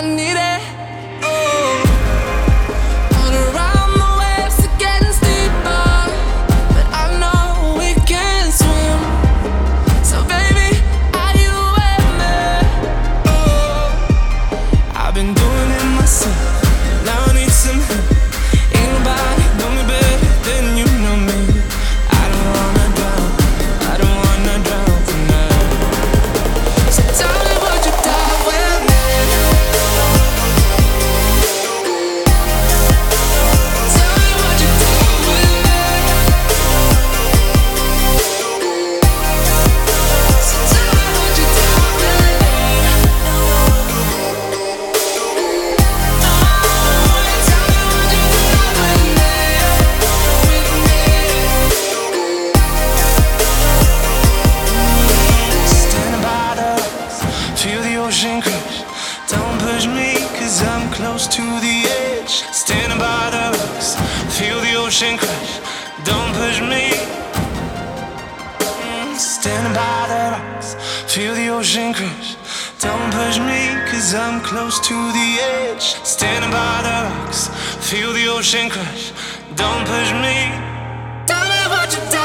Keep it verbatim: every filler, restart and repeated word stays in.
need it. Oh, all around the waves are getting steeper, but I know we can swim. So baby, are you with me? Oh, I've been doing it myself, now I need some help. Ain't nobody know me better than you know me. I don't wanna drown, I don't wanna drown tonight. So tell me, would you die with me? Tell me, would you die with me? So tell me, would you die with me? Standing by the rocks, feel the ocean crash. Don't push me, cause I'm close to the edge. Standing by the rocks, feel the ocean crash. Don't push me. Mm, Standing by the rocks, feel the ocean crash. Don't push me, cause I'm close to the edge. Standing by the rocks, feel the ocean crash. Don't push me. Tell me what you do.